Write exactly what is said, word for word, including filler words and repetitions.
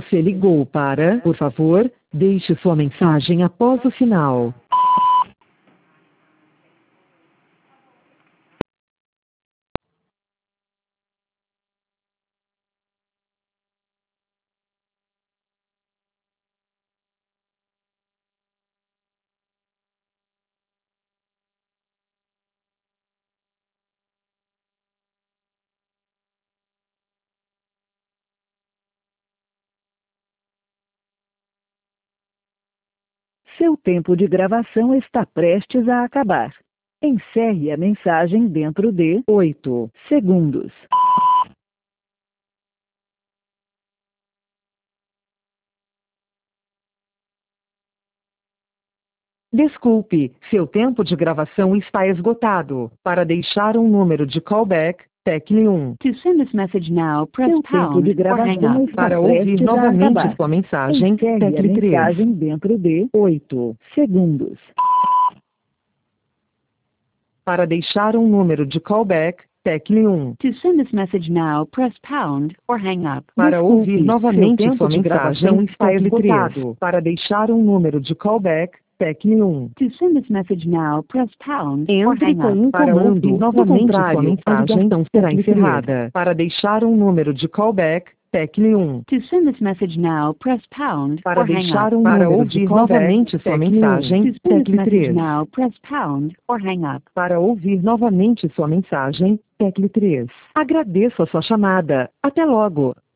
você ligou para, por favor, deixe sua mensagem após o sinal. Seu tempo de gravação está prestes a acabar. Encerre a mensagem dentro de oito segundos. Desculpe, seu tempo de gravação está esgotado. Para deixar um número de callback, tecle um. To send this message now, press Seu tempo de pound or hang gravação up. está Para ouvir prestes a novamente acabar. sua mensagem, Encerre a tecle três. mensagem dentro de oito segundos. Para deixar um número de callback, tecle um. To send this message now, press pound or hang up. Para Desculpe, ouvir seu novamente tempo sua de gravação mensagem, está tecle três. esgotado. Para deixar um número de callback, tecle um. To send this message now, press pound or Entre hang com up. um Para comando. ouvir Do novamente sua contrário, a mensagem, ligação será tecle encerrada. Para deixar um número de callback, tecle um. To send this message now, press pound Para or hang deixar up. um Para número ouvir de novamente sua tecle um. mensagem, To send this tecle message três. now, press pound or hang up. Para ouvir novamente sua mensagem, tecle três. Agradeço a sua chamada. Até logo.